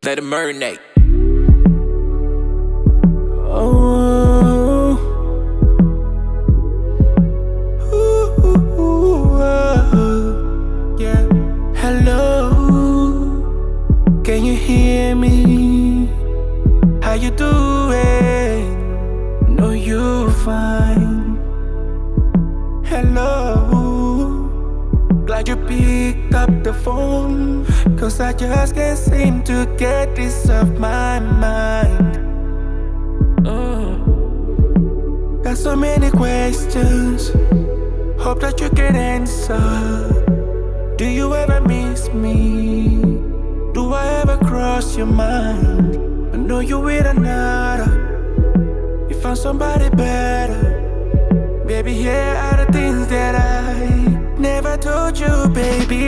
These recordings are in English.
Let it marinate. Oh, yeah. Hello, can you hear me? How you doing? Know you're fine. Hello, glad you picked up the phone, 'cause I just can't seem to get this off my mind. Got so many questions, hope that you can answer. Do you ever miss me? Do I ever cross your mind? I know you with another, you found somebody better. Baby, here are the things that I never told you, baby.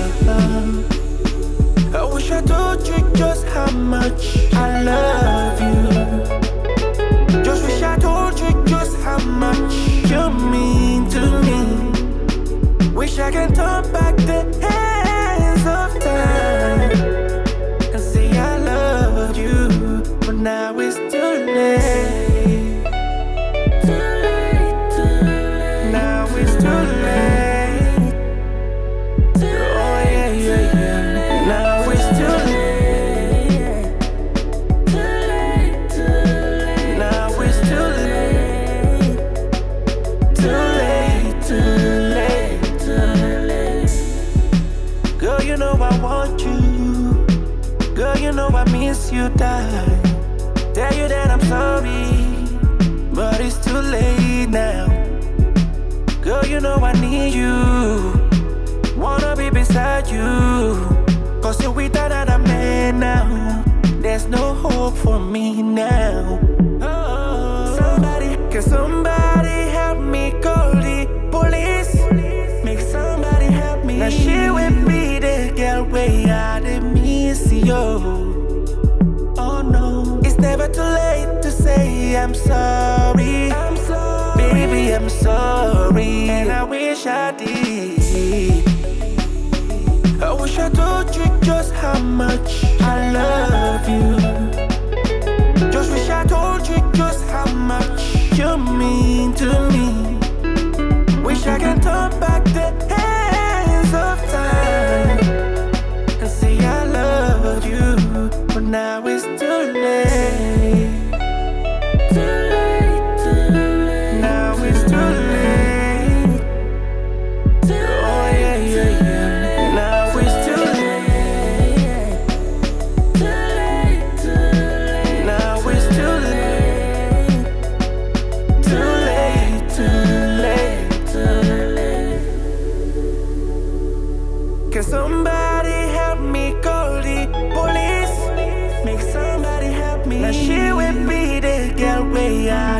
I wish I told you just how much I love you. Just wish I told you just how much you mean to me. Wish I can turn back the hands of time and say I love you, but now it's too late. Too late, too late. Now it's too late. Oh yeah, yeah, yeah. Now it's too late. Too late, too late. Now it's too late. Too late, too late, too late. Girl, you know I want you. Girl, you know I miss you, die. Tell you that I'm sorry, but it's too late now. Girl, you know I need you. Wanna be beside you, 'cause you're with another man now. There's no hope for me now. Can somebody help me call the police? Make somebody help me. Now she will be the girl way I did miss you. Oh no, it's never too late to say I'm sorry. I'm sorry, baby, I'm sorry, and I wish I did. I wish I told you just how much I love you. Just wish I told you just how much you mean to me. Wish I can turn back the hands of time and say I love you, but now it's too late. Too late, too late. Now it's too late. Oh yeah, yeah, yeah. Now it's too late. Too late, too late. Now it's too late. Too late, too late, too late. Can somebody help me call the police? Make somebody help me. Now she will be the girl way I